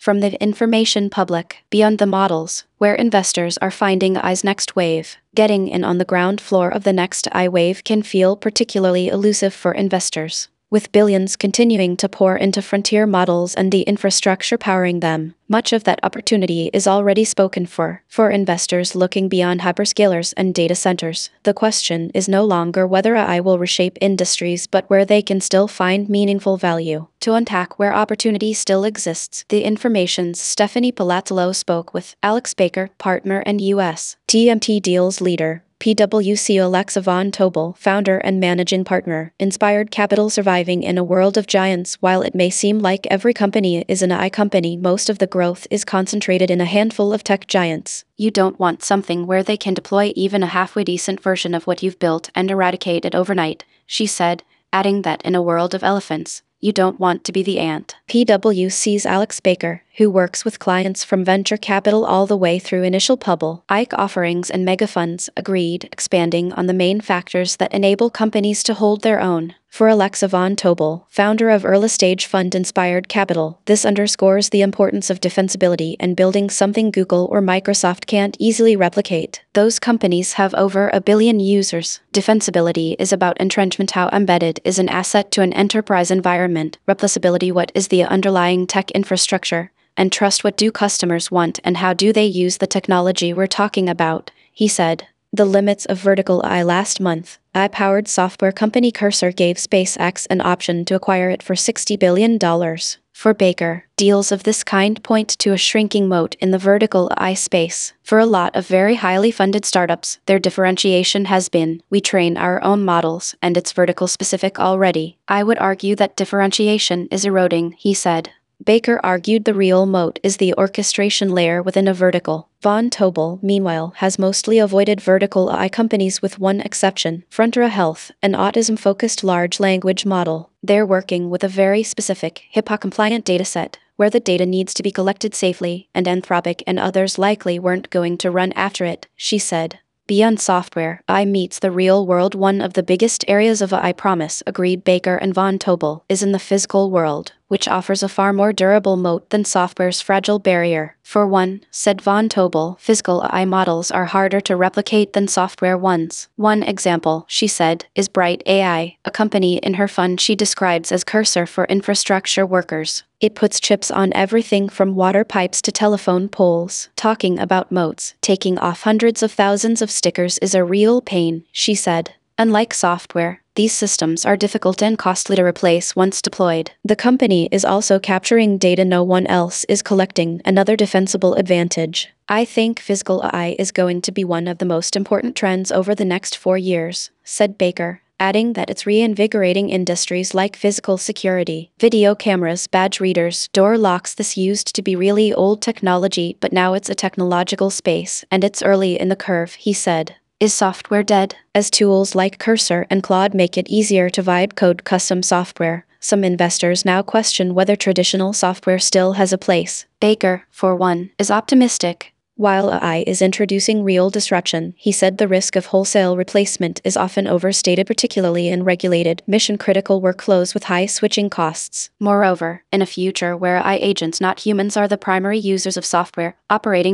From the information public, beyond the models, where investors are finding AI's next wave, getting in on the ground floor of the next AI wave can feel particularly elusive for investors. With billions continuing to pour into frontier models and the infrastructure powering them, much of that opportunity is already spoken for. For investors looking beyond hyperscalers and data centers, the question is no longer whether AI will reshape industries but where they can still find meaningful value. To unpack where opportunity still exists, The Information's Stephanie Palazzolo spoke with Alex Baker, partner and U.S. TMT Deals leader, PwC Alexa von Tobel, founder and managing partner, Inspired Capital. Surviving in a world of giants. While it may seem like every company is an AI company, most of the growth is concentrated in a handful of tech giants. You don't want something where they can deploy even a halfway decent version of what you've built and eradicate it overnight, she said, adding that in a world of elephants, you don't want to be the ant. PwC's Alex Baker, who works with clients from venture capital all the way through initial public offerings and mega funds, agreed, expanding on the main factors that enable companies to hold their own. For Alexa von Tobel, founder of early-stage fund Inspired Capital, this underscores the importance of defensibility and building something Google or Microsoft can't easily replicate. Those companies have over 1 billion users. Defensibility is about entrenchment. How embedded is an asset to an enterprise environment? Replaceability, what is the underlying tech infrastructure? And trust, what do customers want and how do they use the technology we're talking about? He said. The limits of vertical AI. Last month, AI-powered software company Cursor gave SpaceX an option to acquire it for $60 billion. For Baker, deals of this kind point to a shrinking moat in the vertical AI space. For a lot of very highly funded startups, their differentiation has been, we train our own models and it's vertical specific already. I would argue that differentiation is eroding, he said. Baker argued the real moat is the orchestration layer within a vertical. Von Tobel, meanwhile, has mostly avoided vertical AI companies with one exception, Frontier Health, an autism-focused large language model. They're working with a very specific, HIPAA-compliant dataset, where the data needs to be collected safely, and Anthropic and others likely weren't going to run after it, she said. Beyond software, AI meets the real world. One of the biggest areas of AI promise, agreed Baker and von Tobel, is in the physical world, which offers a far more durable moat than software's fragile barrier. For one, said von Tobel, physical AI models are harder to replicate than software ones. One example, she said, is Bright AI, a company in her fund she describes as Cursor for infrastructure workers. It puts chips on everything from water pipes to telephone poles. Talking about moats, taking off hundreds of thousands of stickers is a real pain, she said. Unlike software, these systems are difficult and costly to replace once deployed. The company is also capturing data no one else is collecting, another defensible advantage. I think physical AI is going to be one of the most important trends over the next 4 years, said Baker, adding that it's reinvigorating industries like physical security, video cameras, badge readers, door locks. This used to be really old technology, but now it's a technological space, and it's early in the curve, he said. Is software dead? As tools like Cursor and Claude make it easier to vibe code custom software, some investors now question whether traditional software still has a place. Baker, for one, is optimistic. While AI is introducing real disruption, he said the risk of wholesale replacement is often overstated, particularly in regulated, mission-critical workflows with high switching costs. Moreover, in a future where AI agents, not humans, are the primary users of software, operating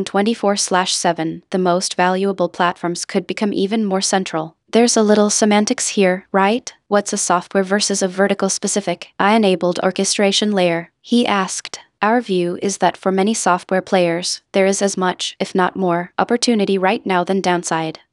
24/7, the most valuable platforms could become even more central. There's a little semantics here, right? What's a software versus a vertical-specific, AI-enabled orchestration layer? He asked. Our view is that for many software players, there is as much, if not more, opportunity right now than downside.